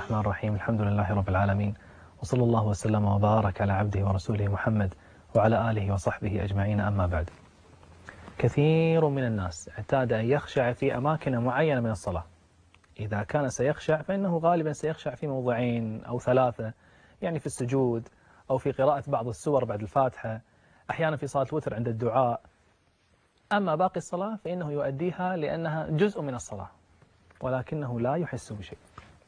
الرحمن الرحيم. الحمد لله رب العالمين، وصلى الله وسلم وبارك على عبده ورسوله محمد وعلى آله وصحبه أجمعين. أما بعد، كثير من الناس اعتاد أن يخشع في أماكن معينة من الصلاة. إذا كان سيخشع فإنه غالبا سيخشع في موضعين أو ثلاثة، يعني في السجود أو في قراءة بعض السور بعد الفاتحة، أحيانا في صلاة الوتر عند الدعاء. أما باقي الصلاة فإنه يؤديها لأنها جزء من الصلاة، ولكنه لا يحس بشيء.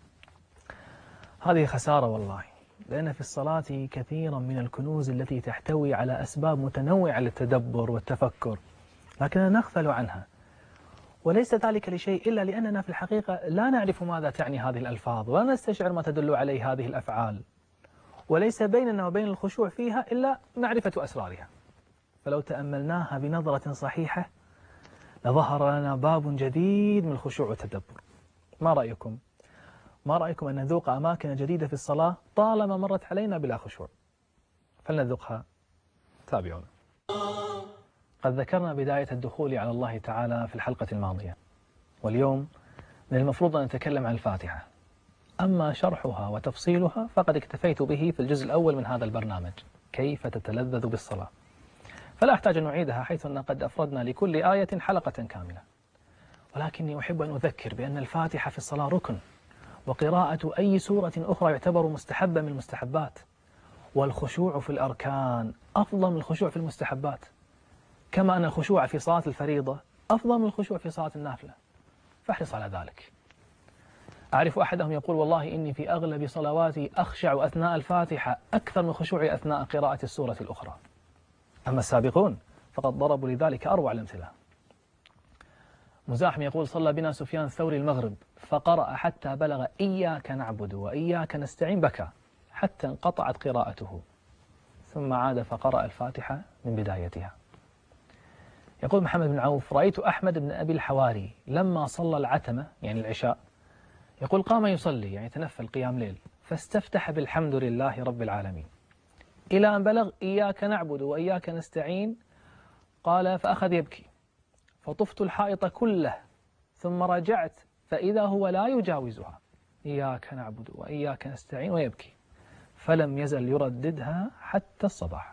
هذه خسارة والله، لأن في الصلاة كثيرا من الكنوز التي تحتوي على أسباب متنوعة للتدبر والتفكر، لكننا نغفل عنها. وليس ذلك لشيء إلا لأننا في الحقيقة لا نعرف ماذا تعني هذه الألفاظ، ولا نستشعر ما تدل عليه هذه الأفعال، وليس بيننا وبين الخشوع فيها إلا معرفة أسرارها. فلو تأملناها بنظرة صحيحة لظهر لنا باب جديد من الخشوع والتدبر. ما رأيكم؟ ما رأيكم أن نذوق أماكن جديدة في الصلاة طالما مرت علينا بلا خشوع؟ فلنذوقها. تابعونا. قد ذكرنا بداية الدخول على الله تعالى في الحلقة الماضية، واليوم من المفروض أن نتكلم عن الفاتحة. أما شرحها وتفصيلها فقد اكتفيت به في الجزء الأول من هذا البرنامج، كيف تتلذذ بالصلاة، فلا أحتاج أن نعيدها، حيث أن قد أفردنا لكل آية حلقة كاملة. ولكني أحب أن أذكر بأن الفاتحة في الصلاة ركن، وقراءة أي سورة أخرى يعتبر مستحبا من المستحبات، والخشوع في الأركان أفضل من الخشوع في المستحبات، كما أن الخشوع في صلاة الفريضة أفضل من الخشوع في صلاة النافلة، فاحرص على ذلك. أعرف أحدهم يقول: والله إني في أغلب صلواتي أخشع أثناء الفاتحة أكثر من خشوعي أثناء قراءة السورة الأخرى. أما السابقون فقد ضربوا لذلك أروع الأمثلة. مزاحم يقول: صلى بنا سفيان الثوري المغرب فقرأ حتى بلغ إياك نعبد وإياك نستعين، بكى حتى انقطعت قراءته، ثم عاد فقرأ الفاتحة من بدايتها. يقول محمد بن عوف: رأيت أحمد بن أبي الحواري لما صلى العتمة يعني العشاء، يقول قام يصلي يعني تنفل قيام ليل، فاستفتح بالحمد لله رب العالمين إلى أن بلغ إياك نعبد وإياك نستعين، قال فأخذ يبكي، فطفت الحائط كله ثم رجعت فإذا هو لا يجاوزها، إياك نعبد وإياك نستعين، ويبكي، فلم يزل يرددها حتى الصباح.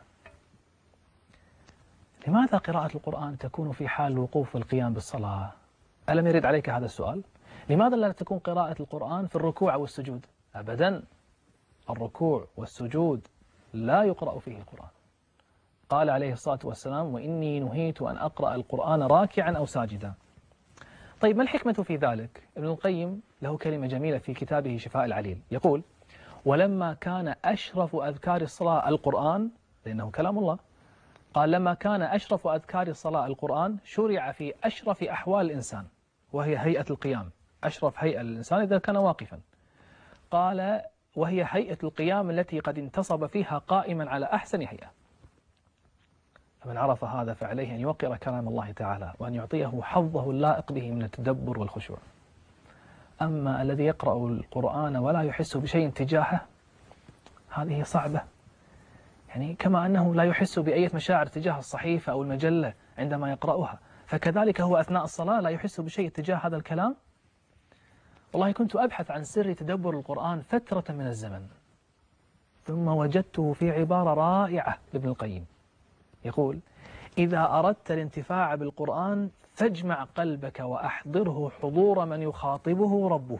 لماذا قراءة القرآن تكون في حال الوقوف والقيام بالصلاة؟ ألم يرد عليك هذا السؤال؟ لماذا لا تكون قراءة القرآن في الركوع والسجود؟ أبدا، الركوع والسجود لا يقرأ فيه القرآن. قال عليه الصلاة والسلام: وإني نهيت أن أقرأ القرآن راكعا أو ساجدا. طيب ما الحكمة في ذلك؟ ابن القيم له كلمة جميلة في كتابه شفاء العليل، يقول: ولما كان أشرف أذكار الصلاة القرآن، لأنه كلام الله، قال لما كان أشرف أذكار الصلاة القرآن شرع في أشرف أحوال الإنسان، وهي هيئة القيام، أشرف هيئة للإنسان إذا كان واقفا. قال: وهي هيئة القيام التي قد انتصب فيها قائما على أحسن هيئة. فمن عرف هذا فعليه أن يوقر كلام الله تعالى، وأن يعطيه حظه اللائق به من التدبر والخشوع. أما الذي يقرأ القرآن ولا يحس بشيء تجاهه، هذه صعبة، يعني كما أنه لا يحس بأي مشاعر تجاه الصحيفة أو المجلة عندما يقرأها، فكذلك هو أثناء الصلاة لا يحس بشيء تجاه هذا الكلام. والله كنت أبحث عن سر تدبر القرآن فترة من الزمن، ثم وجدته في عبارة رائعة لابن القيم، يقول: إذا أردت الانتفاع بالقرآن فاجمع قلبك وأحضره حضور من يخاطبه ربه.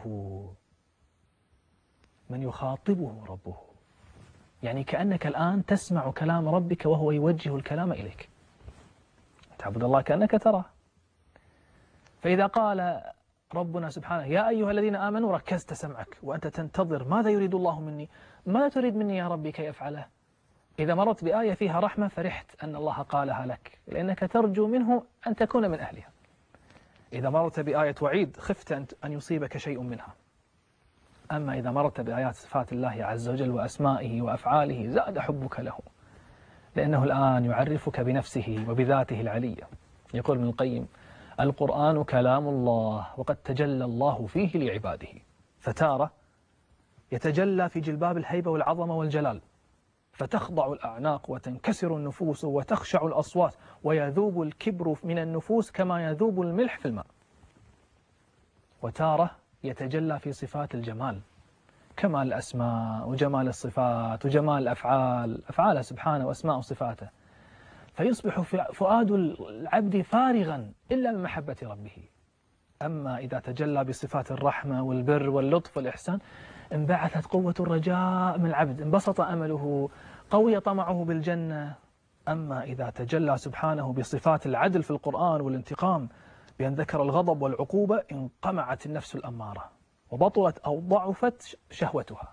من يخاطبه ربه، يعني كأنك الآن تسمع كلام ربك وهو يوجه الكلام إليك، تعبد الله كأنك تراه. فإذا قال ربنا سبحانه: يا أيها الذين آمنوا، ركزت سمعك وأنت تنتظر ماذا يريد الله مني، ماذا تريد مني يا ربي كي أفعله. إذا مرت بآية فيها رحمة فرحت أن الله قالها لك، لأنك ترجو منه أن تكون من أهلها. إذا مرت بآية وعيد خفت أن يصيبك شيء منها. أما إذا مرت بآيات صفات الله عز وجل وأسمائه وأفعاله زاد حبك له، لأنه الآن يعرفك بنفسه وبذاته العلية. يقول ابن القيم: القرآن كلام الله، وقد تجلى الله فيه لعباده، فتارة يتجلى في جلباب الهيبة والعظمة والجلال، فتخضع الأعناق وتنكسر النفوس وتخشع الأصوات ويذوب الكبر من النفوس كما يذوب الملح في الماء. وتارة يتجلى في صفات الجمال، كمال الأسماء وجمال الصفات وجمال الأفعال، أفعاله سبحانه وأسماء وصفاته، فيصبح فؤاد العبد فارغا إلا من محبة ربه. أما إذا تجلى بصفات الرحمة والبر واللطف والإحسان انبعثت قوة الرجاء من العبد، انبسط أمله، قوي طمعه بالجنة. أما إذا تجلى سبحانه بصفات العدل في القرآن والانتقام بأن ذكر الغضب والعقوبة انقمعت النفس الأمارة وبطلت أو ضعفت شهوتها.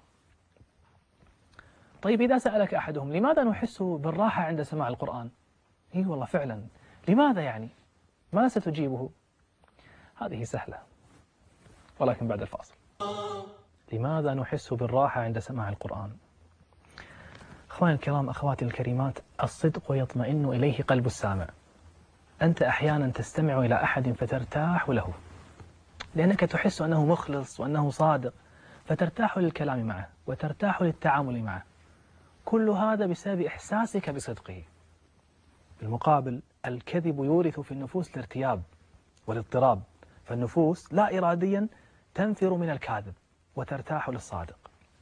طيب إذا سألك أحدهم لماذا نحس بالراحة عند سماع القرآن؟ إيه والله فعلا، لماذا يعني؟ ماذا ستجيبه؟ هذه سهلة ولكن بعد الفاصل. لماذا نحس بالراحة عند سماع القرآن؟ أخواني الكرام، أخواتي الكريمات، الصدق يطمئن إليه قلب السامع. أنت أحيانا تستمع إلى أحد فترتاح له، لأنك تحس أنه مخلص وأنه صادق، فترتاح للكلام معه وترتاح للتعامل معه. كل هذا بسبب إحساسك بصدقه. بالمقابل الكذب يورث في النفوس الارتياب والاضطراب، فالنفوس لا إراديا تنفر من الكاذب وترتاح للصادق.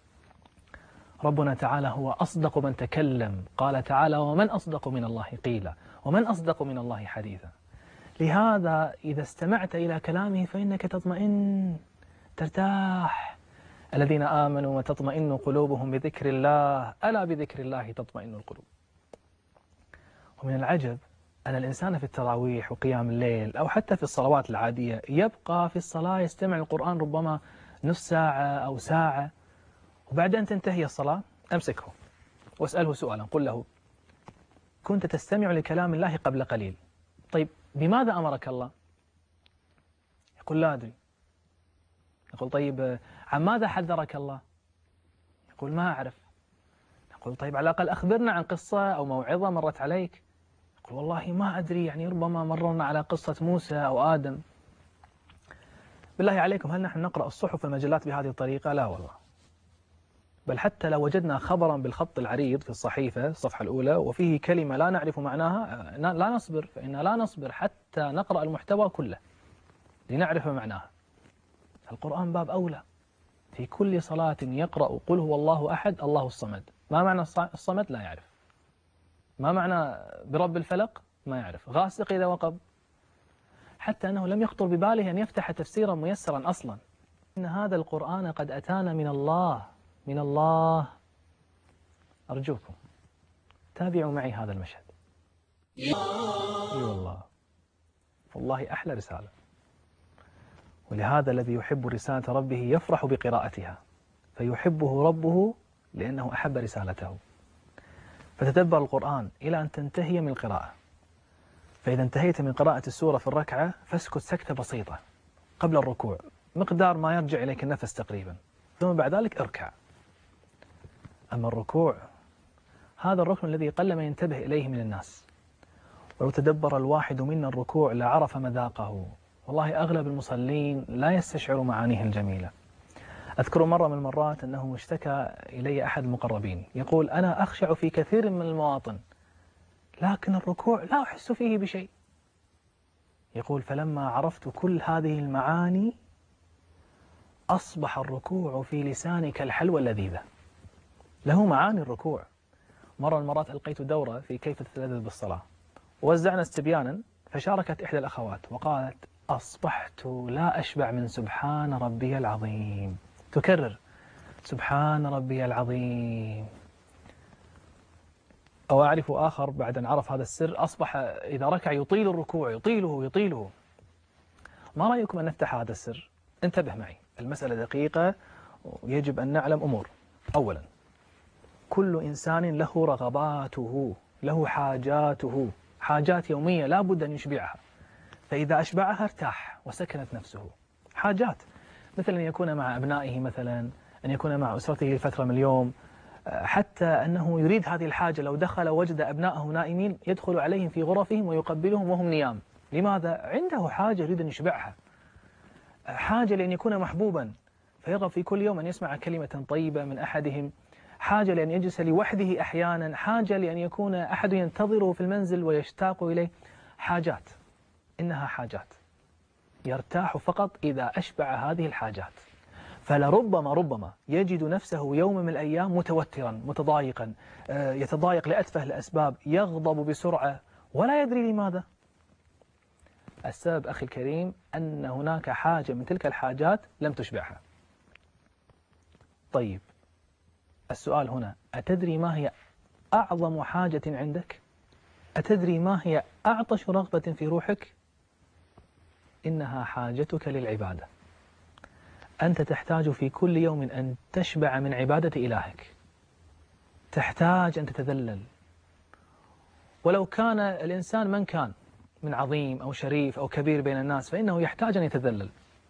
ربنا تعالى هو أصدق من تكلم، قال تعالى: ومن أصدق من الله قيلا، ومن أصدق من الله حديثا. لهذا إذا استمعت إلى كلامه فإنك تطمئن، ترتاح. الذين آمنوا وتطمئن قلوبهم بذكر الله، ألا بذكر الله تطمئن القلوب. ومن العجب أن الإنسان في التراويح وقيام الليل أو حتى في الصلوات العادية يبقى في الصلاة يستمع القرآن ربما نصف ساعة أو ساعة، وبعد أن تنتهي الصلاة أمسكه واسأله سؤالا، قل له: كنت تستمع لكلام الله قبل قليل، طيب بماذا أمرك الله؟ يقول: لا أدري. يقول: طيب عن ماذا حذرك الله؟ يقول: ما أعرف. يقول: طيب على الأقل أخبرنا عن قصة أو موعظة مرت عليك. يقول: والله ما أدري، يعني ربما مررنا على قصة موسى أو آدم. بالله عليكم، هل نحن نقرأ الصحف والمجلات بهذه الطريقة؟ لا والله. بل حتى لو وجدنا خبرا بالخط العريض في الصحيفة الصفحة الأولى وفيه كلمة لا نعرف معناها لا نصبر، فإننا لا نصبر حتى نقرأ المحتوى كله لنعرف معناها. القرآن باب أولى. في كل صلاة يقرأ قل هو الله أحد الله الصمد. ما معنى الصمد؟ لا يعرف. ما معنى برب الفلق؟ ما يعرف. غاسق إذا وقب، حتى أنه لم يخطر بباله أن يفتح تفسيرا ميسرا أصلا. إن هذا القرآن قد أتانا من الله، من الله. أرجوكم تابعوا معي هذا المشهد. اي والله أحلى رسالة. ولهذا الذي يحب رسالة ربه يفرح بقراءتها، فيحبه ربه لأنه أحب رسالته. فتدبر القرآن إلى أن تنتهي من القراءة. فإذا انتهيت من قراءة السورة في الركعة فاسكت سكتة بسيطة قبل الركوع، مقدار ما يرجع إليك النفس تقريبا، ثم بعد ذلك اركع. أما الركوع هذا الركن الذي قل ما ينتبه إليه من الناس. ولو تدبر الواحد منا الركوع لعرف مذاقه. والله أغلب المصلين لا يستشعر معانيه الجميلة. أذكر مرة من المرات أنه اشتكى إلي أحد المقربين يقول: أنا أخشع في كثير من المواطن لكن الركوع لا أحس فيه بشيء. يقول: فلما عرفت كل هذه المعاني أصبح الركوع في لساني كالحلوى اللذيذة. له معاني الركوع. مرة من المرات ألقيت دورة في كيف تتلذذ بالصلاة، ووزعنا استبيانا، فشاركت إحدى الأخوات وقالت: أصبحت لا أشبع من سبحان ربي العظيم. تكرر: سبحان ربي العظيم. أو أعرف آخر بعد أن عرف هذا السر أصبح إذا ركع يطيل الركوع، يطيله. ما رأيكم أن نفتح هذا السر؟ انتبه معي، المسألة دقيقة ويجب أن نعلم أمور. أولا، كل إنسان له رغباته، له حاجاته، حاجات يومية لا بد أن يشبعها، فإذا أشبعها ارتاح وسكنت نفسه. حاجات مثل أن يكون مع أبنائه، مثلا أن يكون مع أسرته لفترة من اليوم، حتى أنه يريد هذه الحاجة. لو دخل وجد أبنائه نائمين يدخل عليهم في غرفهم ويقبلهم وهم نيام. لماذا؟ عنده حاجة يريد أن يشبعها. حاجة لأن يكون محبوبا، فيرغب في كل يوم أن يسمع كلمة طيبة من أحدهم. حاجة لأن يجلس لوحده أحيانا. حاجة لأن يكون أحد ينتظره في المنزل ويشتاق إليه. حاجات، إنها حاجات. يرتاح فقط إذا أشبع هذه الحاجات. فلربما يجد نفسه يوم من الأيام متوترا متضايقا، يتضايق لأتفه الأسباب، يغضب بسرعة ولا يدري لماذا. السبب أخي الكريم أن هناك حاجة من تلك الحاجات لم تشبعها. طيب السؤال هنا، أتدري ما هي أعظم حاجة عندك؟ أتدري ما هي أعطش رغبة في روحك؟ إنها حاجتك للعبادة. أنت تحتاج في كل يوم أن تشبع من عبادة إلهك، تحتاج أن تتذلل. ولو كان الإنسان من كان من عظيم أو شريف أو كبير بين الناس فإنه يحتاج أن يتذلل.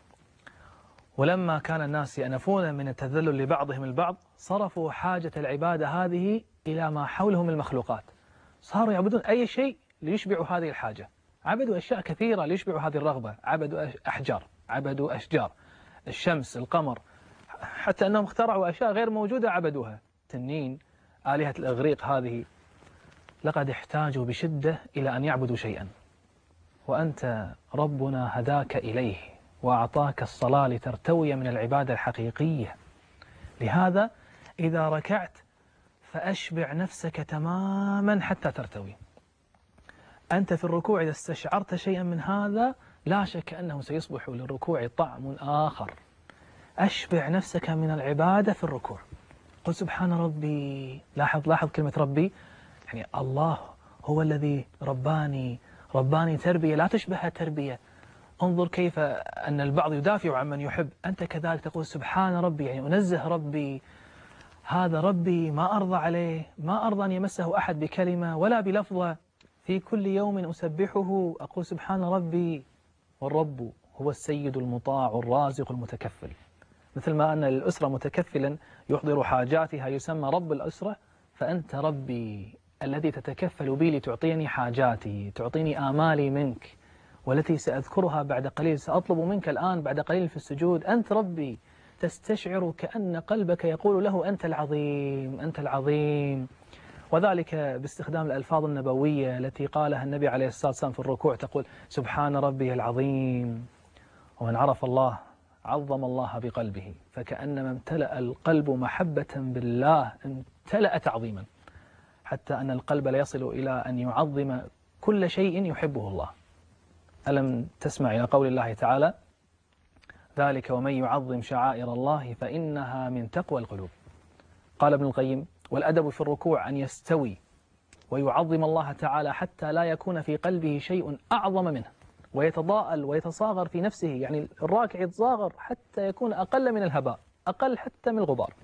ولما كان الناس يأنفون من التذلل لبعضهم البعض صرفوا حاجة العبادة هذه إلى ما حولهم المخلوقات، صاروا يعبدون أي شيء ليشبعوا هذه الحاجة. عبدوا أشياء كثيرة ليشبعوا هذه الرغبة، عبدوا أحجار، عبدوا أشجار، الشمس، القمر، حتى أنهم اخترعوا أشياء غير موجودة عبدوها، تنين، آلهة الإغريق هذه. لقد احتاجوا بشدة إلى أن يعبدوا شيئا، وأنت ربنا هداك إليه وأعطاك الصلاة لترتوي من العبادة الحقيقية. لهذا إذا ركعت فأشبع نفسك تماما حتى ترتوي. أنت في الركوع إذا استشعرت شيئا من هذا لا شك أنه سيصبح للركوع طعم آخر. أشبع نفسك من العبادة في الركوع. قل سبحان ربي. لاحظ كلمة ربي، يعني الله هو الذي رباني تربية لا تشبه تربية. انظر كيف أن البعض يدافع عن من يحب، أنت كذلك تقول سبحان ربي، يعني أنزه ربي، هذا ربي ما أرضى عليه، ما أرضى أن يمسه أحد بكلمة ولا بلفظة. في كل يوم أسبحه أقول سبحان ربي. والرب هو السيد المطاع الرازق المتكفل. مثل ما أن للأسرة متكفلا يحضر حاجاتها يسمى رب الأسرة، فأنت ربي الذي تتكفل بي لتعطيني حاجاتي، تعطيني آمالي منك، والتي سأذكرها بعد قليل، سأطلب منك الآن بعد قليل في السجود. أنت ربي، تستشعر كأن قلبك يقول له أنت العظيم، أنت العظيم. وذلك باستخدام الألفاظ النبوية التي قالها النبي عليه الصلاة والسلام في الركوع، تقول سبحان ربي العظيم. ومن عرف الله عظم الله بقلبه، فكأنما امتلأ القلب محبة بالله، امتلأ تعظيما، حتى أن القلب لا يصل إلى أن يعظم كل شيء يحبه الله. ألم تسمع إلى قول الله تعالى ذلك ومن يعظم شعائر الله فإنها من تقوى القلوب. قال ابن القيم والأدب في الركوع أن يستوي ويعظم الله تعالى حتى لا يكون في قلبه شيء أعظم منه، ويتضاءل ويتصاغر في نفسه، يعني الراكع يتصاغر حتى يكون أقل من الهباء، أقل حتى من الغبار.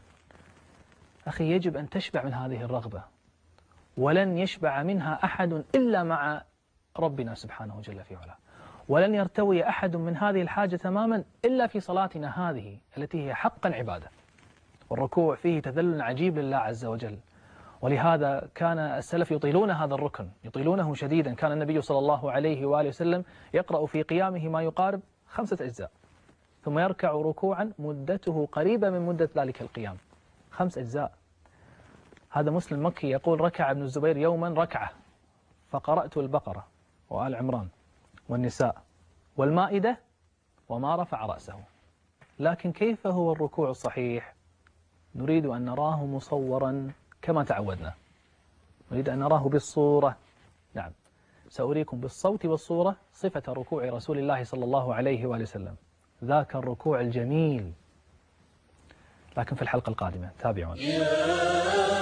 أخي يجب أن تشبع من هذه الرغبة، ولن يشبع منها أحد إلا مع ربنا سبحانه جل في علاه، ولن يرتوي أحد من هذه الحاجة تماما إلا في صلاتنا هذه التي هي حقا عبادة. والركوع فيه تذلل عجيب لله عز وجل، ولهذا كان السلف يطيلون هذا الركن، يطيلونه شديدا. كان النبي صلى الله عليه وآله وسلم يقرأ في قيامه ما يقارب 5 أجزاء، ثم يركع ركوعا مدته قريبة من مدة ذلك القيام، 5 أجزاء. هذا مسلم مكي يقول ركع ابن الزبير يوما ركعة فقرأت البقرة وآل عمران والنساء والمائدة وما رفع رأسه. لكن كيف هو الركوع الصحيح؟ نريد أن نراه مصورا كما تعودنا، نريد أن نراه بالصورة. نعم، سأريكم بالصوت والصورة صفة ركوع رسول الله صلى الله عليه وآله وسلم، ذاك الركوع الجميل. لكن في الحلقة القادمة تابعون.